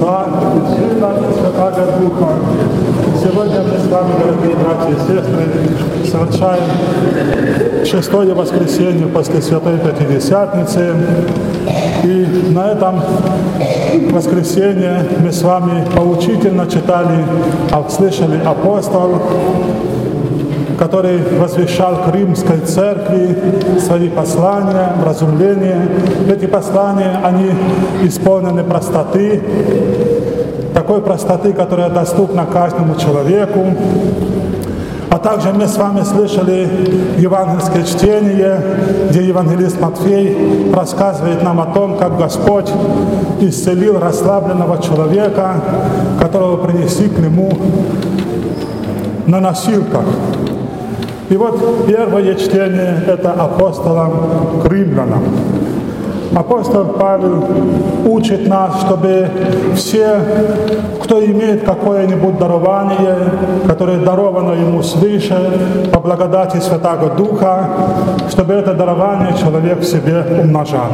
Отца и Сына и Святаго Духа. Сегодня мы с вами, дорогие братья и сестры, совершаем шестое воскресенье после Святой Пятидесятницы. И на этом воскресенье мы с вами поучительно читали, слышали апостол, который возвещал к Римской Церкви свои послания, вразумления. Эти послания, они исполнены простоты, такой простоты, которая доступна каждому человеку. А также мы с вами слышали евангельское чтение, где евангелист Матфей рассказывает нам о том, как Господь исцелил расслабленного человека, которого принесли к нему на носилках. И вот первое чтение – это апостолом к римлянам. Апостол Павел учит нас, чтобы все, кто имеет какое-нибудь дарование, которое даровано ему свыше, по благодати Святаго Духа, чтобы это дарование человек в себе умножал.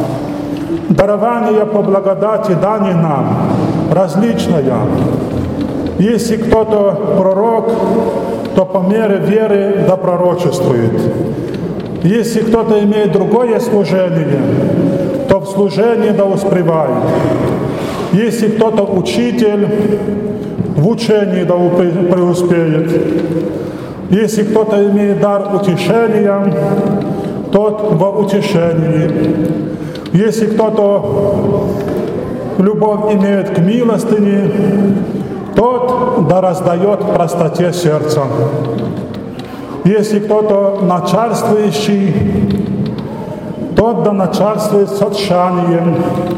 Дарование по благодати даны нам различное. Если кто-то пророк, то по мере веры да пророчествует. Если кто-то имеет другое служение, то в служении да успевает. Если кто-то учитель, в учении да преуспеет. Если кто-то имеет дар утешения, тот во утешении. Если кто-то любовь имеет к милостыне, тот да раздает в простоте сердца. Если кто-то начальствующий, тот да начальствует с отчаянием.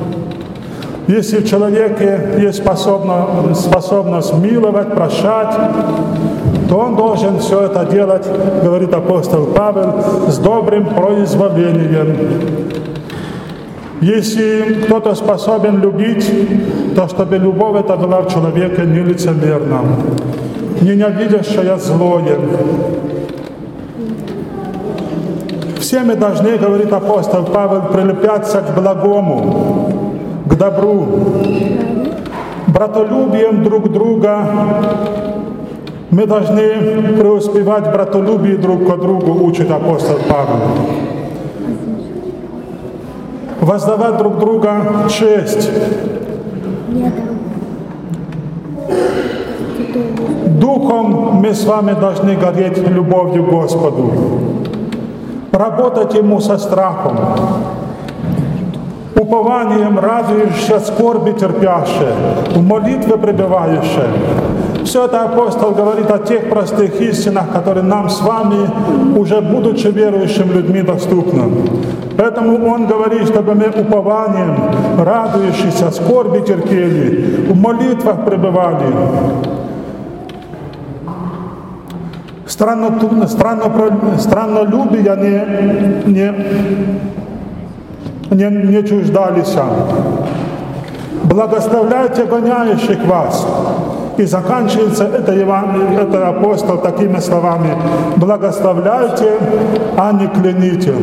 Если в человеке есть способность миловать, прощать, то он должен все это делать, говорит апостол Павел, с добрым произволением. Если кто-то способен любить, то чтобы любовь эта была в человеке нелицемерна, ненавидящая злое. Все мы должны, говорит апостол Павел, прилепляться к благому, к добру, братолюбием друг друга. Мы должны преуспевать в братолюбии друг к другу, учит апостол Павел. Воздавать друг друга честь. Духом мы с вами должны гореть любовью к Господу. Работать Ему со страхом. Упованием радуешься, скорби терпящее, в молитве пребывающее. Все это апостол говорит о тех простых истинах, которые нам с вами, уже будучи верующими людьми, доступны. Поэтому он говорит, чтобы мы упованием, радующиеся, скорби терпели, в молитвах пребывали. Страннолюбия не чуждались. Благословляйте гоняющих вас. И заканчивается это апостол такими словами: благословляйте, а не кляните.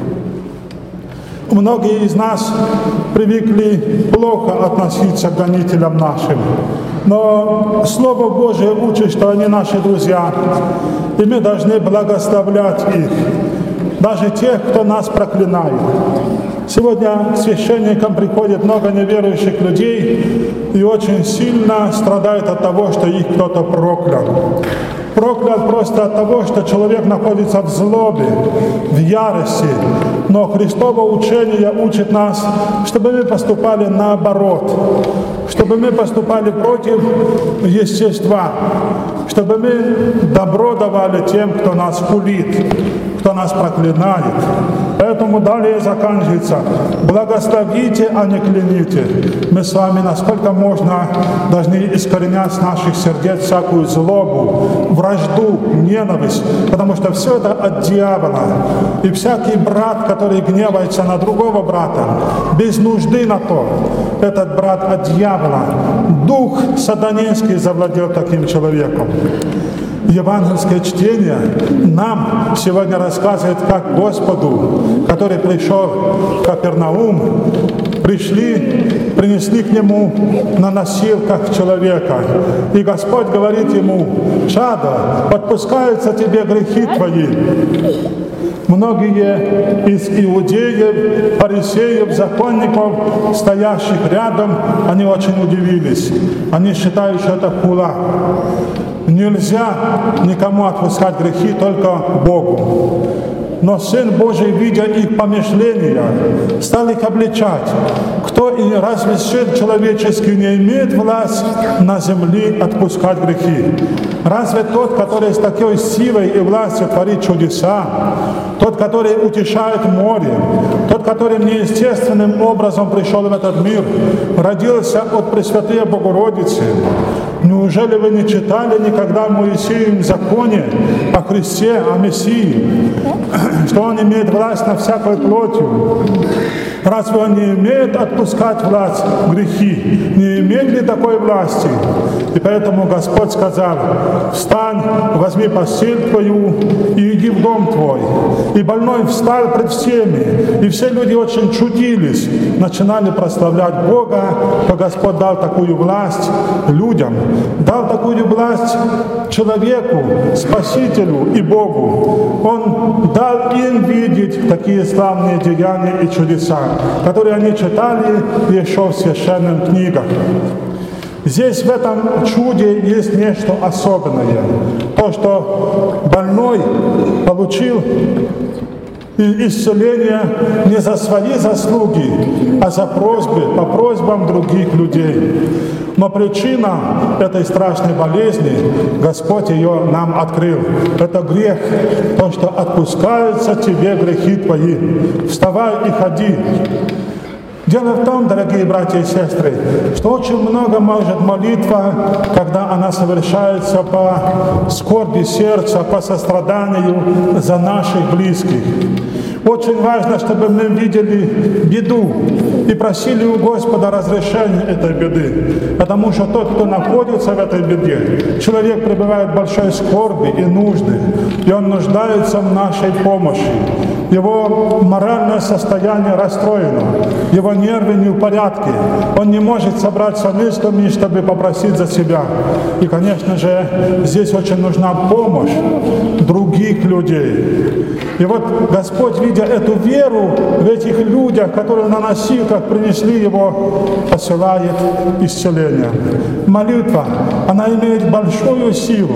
Многие из нас привыкли плохо относиться к гонителям нашим. Но Слово Божие учит, что они наши друзья, и мы должны благословлять их, даже тех, кто нас проклинает. Сегодня к священникам приходит много неверующих людей и очень сильно страдают от того, что их кто-то проклял. Проклят просто от того, что человек находится в злобе, в ярости. Но Христово учение учит нас, чтобы мы поступали наоборот, чтобы мы поступали против естества, чтобы мы добро давали тем, кто нас хулит, кто нас проклинает. Поэтому далее заканчивается: благословите, а не кляните. Мы с вами, насколько можно, должны искоренять с наших сердец всякую злобу, вражду, ненависть, потому что все это от дьявола. И всякий брат, который гневается на другого брата, без нужды на то, этот брат от дьявола. Дух сатанинский завладел таким человеком. Евангельское чтение нам сегодня рассказывает, как Господу, который пришел в Капернаум, пришли, принесли к нему на носилках человека. И Господь говорит ему: «Чадо, подпускаются тебе грехи твои». Многие из иудеев, фарисеев, законников, стоящих рядом, они очень удивились. Они считают, что это хула. Нельзя никому отпускать грехи, только Богу. Но Сын Божий, видя их помышления, стал их обличать. Кто и разве Сын человеческий не имеет власть на земле отпускать грехи? Разве тот, который с такой силой и властью творит чудеса, тот, который утешает море, тот, который неестественным образом пришел в этот мир, родился от Пресвятой Богородицы, неужели вы не читали никогда в Моисеевом законе о Христе, о Мессии, что Он имеет власть на всякой плотью? Разве Он не имеет отпускать власть грехи? Не имеет ли такой власти? И поэтому Господь сказал: «Встань, возьми постель твою и иди в дом твой». И больной встал пред всеми, и все люди очень чудились, начинали прославлять Бога, что Господь дал такую власть людям, дал такую власть человеку, Спасителю и Богу. Он дал им видеть такие славные деяния и чудеса, которые они читали еще в священных книгах. Здесь, в этом чуде, есть нечто особенное. То, что больной получил исцеление не за свои заслуги, а за просьбы, по просьбам других людей. Но причина этой страшной болезни, Господь ее нам открыл. Это грех, то, что отпускаются тебе грехи твои. Вставай и ходи. Дело в том, дорогие братья и сестры, что очень много может молитва, когда она совершается по скорби сердца, по состраданию за наших близких. Очень важно, чтобы мы видели беду и просили у Господа разрешения этой беды. Потому что тот, кто находится в этой беде, человек пребывает в большой скорби и нужде, и он нуждается в нашей помощи. Его моральное состояние расстроено, его нервы не в порядке, он не может собраться мыслями, чтобы попросить за себя. И, конечно же, здесь очень нужна помощь других людей. И вот Господь, видя эту веру в этих людях, которые на носилках принесли его, посылает исцеление. Молитва, она имеет большую силу.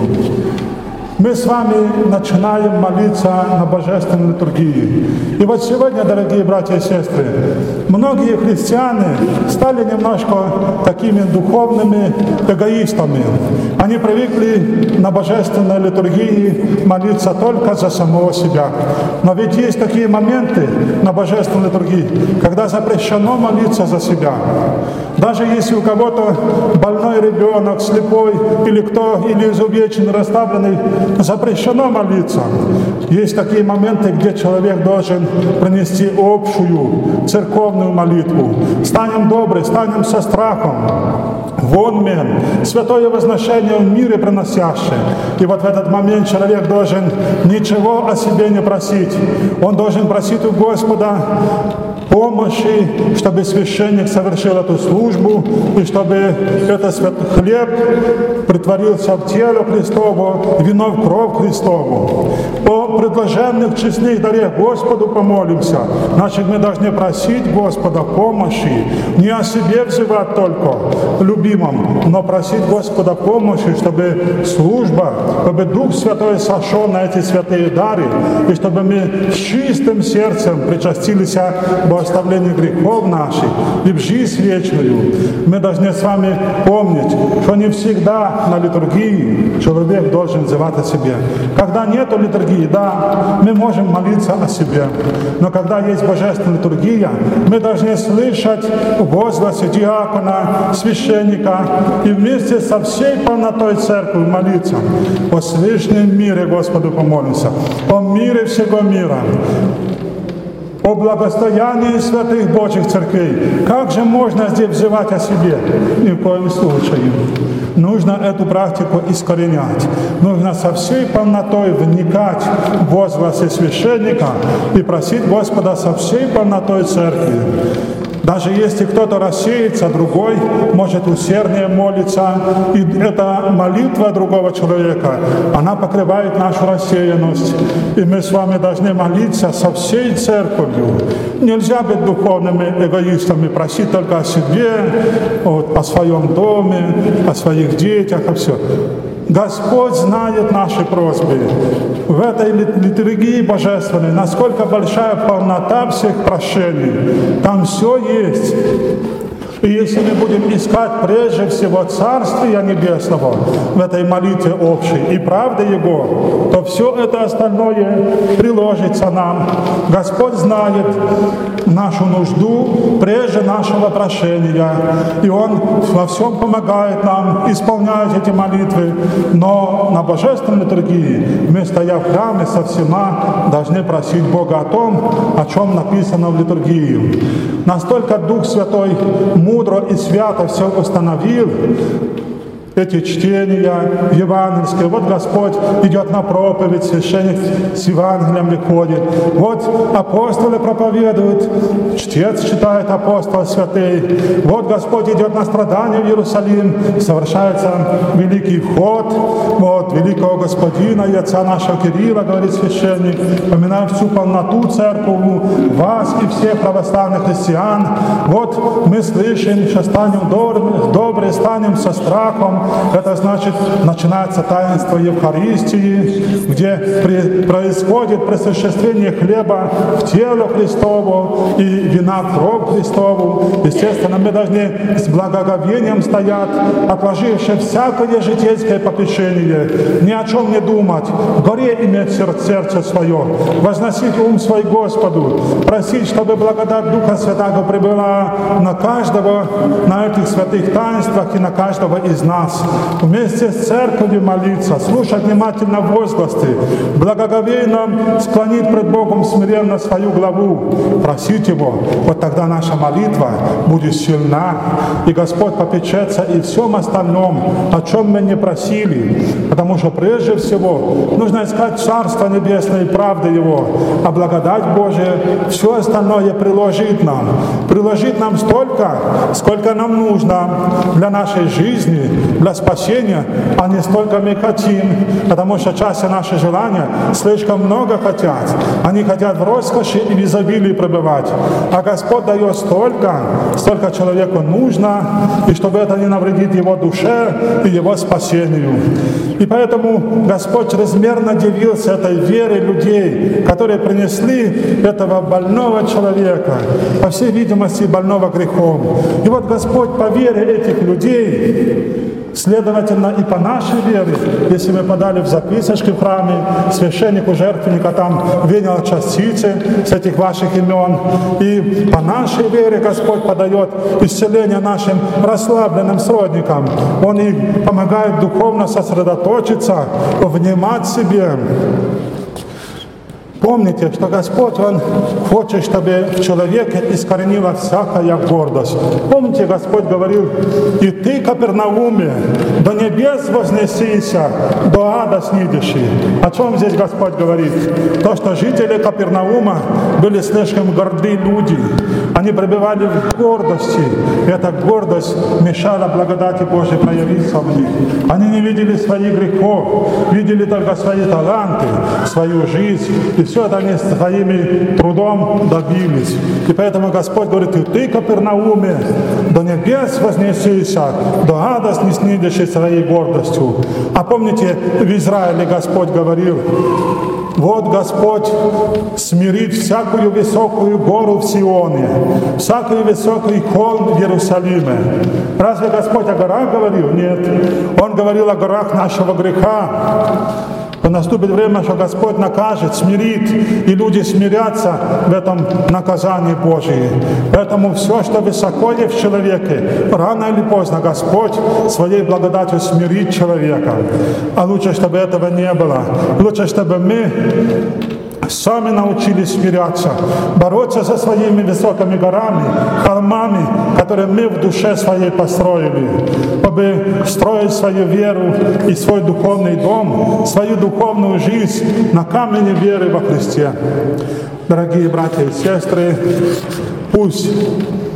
Мы с вами начинаем молиться на Божественной литургии. И вот сегодня, дорогие братья и сестры, многие христиане стали немножко такими духовными эгоистами. Они привыкли на Божественной литургии молиться только за самого себя. Но ведь есть такие моменты на Божественной литургии, когда запрещено молиться за себя. Даже если у кого-то больной ребенок, слепой, или изувечен, расставленный, запрещено молиться. Есть такие моменты, где человек должен принести общую церковную молитву. Станем добры, станем со страхом. Вон мен, святое возношение в мире приносящее. И вот в этот момент человек должен ничего о себе не просить. Он должен просить у Господа помощи, чтобы священник совершил эту службу, и чтобы этот хлеб притворился в тело Христово, вино в кровь Христову. О предложенных честных дарах Господу помолимся. Значит, мы должны просить Господа помощи, не о себе взывать только, любимом, но просить Господа помощи, чтобы служба, чтобы Дух Святой сошел на эти святые дары, и чтобы мы с чистым сердцем причастились к оставлению грехов наших и в жизнь вечную. Мы должны с вами помнить, что не всегда на литургии человек должен взывать о себе. Когда нету литургии, да, мы можем молиться о себе. Но когда есть Божественная литургия, мы должны слышать возгласы диакона, священника и вместе со всей полнотой церкви молиться. О свышнем мире Господу помолимся, о мире всего мира, о благостоянии святых Божьих церквей. Как же можно здесь взывать о себе? Ни в коем случае. Нужно эту практику искоренять. Нужно со всей полнотой вникать в возгласы священника и просить Господа со всей полнотой церкви. Даже если кто-то рассеется, другой может усерднее молиться, и эта молитва другого человека, она покрывает нашу рассеянность. И мы с вами должны молиться со всей церковью. Нельзя быть духовными эгоистами, просить только о себе, о своем доме, о своих детях, о все. Господь знает наши просьбы. В этой литургии божественной насколько большая полнота всех прощений. Там все есть. И если мы будем искать прежде всего Царствия Небесного в этой молитве общей и правды Его, то все это остальное приложится нам. Господь знает нашу нужду прежде нашего прошения, и Он во всем помогает нам исполнять эти молитвы. Но на Божественной литургии мы, стоя в храме со всема, должны просить Бога о том, о чем написано в литургии. Настолько Дух Святой мудро и свято все установил, эти чтения евангельские. Вот Господь идет на проповедь, священник с Евангелием приходит. Вот апостолы проповедуют, чтец читает апостол святый. Вот Господь идет на страдания в Иерусалим, совершается великий вход, вот великого Господина и отца нашего Кирилла, говорит священник, поминаем всю полноту церковь, вас и всех православных христиан. Вот мы слышим, что станем добры, станем со страхом. Это значит, начинается таинство Евхаристии, где происходит присуществление хлеба в тело Христову и вина в кровь Христову. Естественно, мы должны с благоговением стоять, отложивши всякое житейское попечение, ни о чем не думать, в горе иметь сердце свое, возносить ум свой Господу, просить, чтобы благодать Духа Святого прибыла на каждого, на этих святых таинствах и на каждого из нас. Вместе с церковью молиться, слушать внимательно возгласы, благоговейно склонить пред Богом смиренно свою главу, просить Его. Вот тогда наша молитва будет сильна, и Господь попечется и всем остальном, о чем мы не просили. Потому что прежде всего нужно искать Царство Небесное и правды Его, а благодать Божия все остальное приложит нам столько, сколько нам нужно для нашей жизни, для спасения, а не столько мы хотим, потому что часто наши желания слишком много хотят. Они хотят в роскоши и в изобилии пребывать. А Господь дает столько человеку нужно, и чтобы это не навредит его душе и его спасению. И поэтому Господь чрезмерно дивился этой вере людей, которые принесли этого больного человека, по всей видимости, больного грехом. И вот Господь по вере этих людей, следовательно, и по нашей вере, если мы подали в записочки в храме, священнику жертвенника там принял частицы с этих ваших имен, и по нашей вере Господь подает исцеление нашим расслабленным сродникам. Он им помогает духовно сосредоточиться, внимать себе. Помните, что Господь, Он хочет, чтобы в человеке искоренила всякая гордость. Помните, Господь говорил: «И ты, Капернауме, до небес вознесися, до ада снидешь». О чем здесь Господь говорит? То, что жители Капернаума были слишком горды люди. Они пребывали в гордости. И эта гордость мешала благодати Божьей проявиться в них. Они не видели своих грехов, видели только свои таланты, свою жизнь. И все это они своим трудом добились. И поэтому Господь говорит: «И ты, Капернауме, до небес вознесися, до ада не снидешь своей гордостью». А помните, в Израиле Господь говорил: «Вот Господь смирит всякую высокую гору в Сионе, всякий высокий холм в Иерусалиме». Разве Господь о горах говорил? Нет. Он говорил о горах нашего греха. Наступит время, что Господь накажет, смирит, и люди смирятся в этом наказании Божьем. Поэтому все, что высоко есть в человеке, рано или поздно Господь своей благодатью смирит человека. А лучше, чтобы этого не было. Лучше, чтобы мы сами научились смиряться, бороться со своими высокими горами, холмами, которые мы в душе своей построили, чтобы строить свою веру и свой духовный дом, свою духовную жизнь на камне веры во Христе. Дорогие братья и сестры, пусть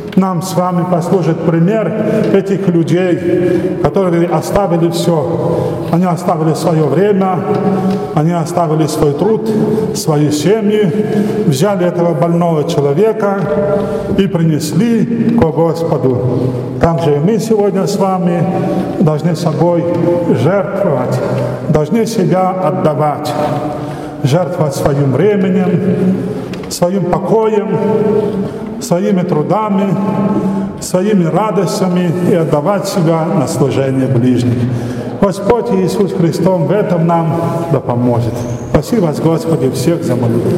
нам с вами послужит пример этих людей, которые оставили все. Они оставили свое время, они оставили свой труд, свои семьи, взяли этого больного человека и принесли к Господу. Там же и мы сегодня с вами должны собой жертвовать, должны себя отдавать, жертвовать своим временем, своим покоем, своими трудами, своими радостями и отдавать себя на служение ближних. Господь Иисус Христос в этом нам да поможет. Спасибо вас, Господи, всех за молитву.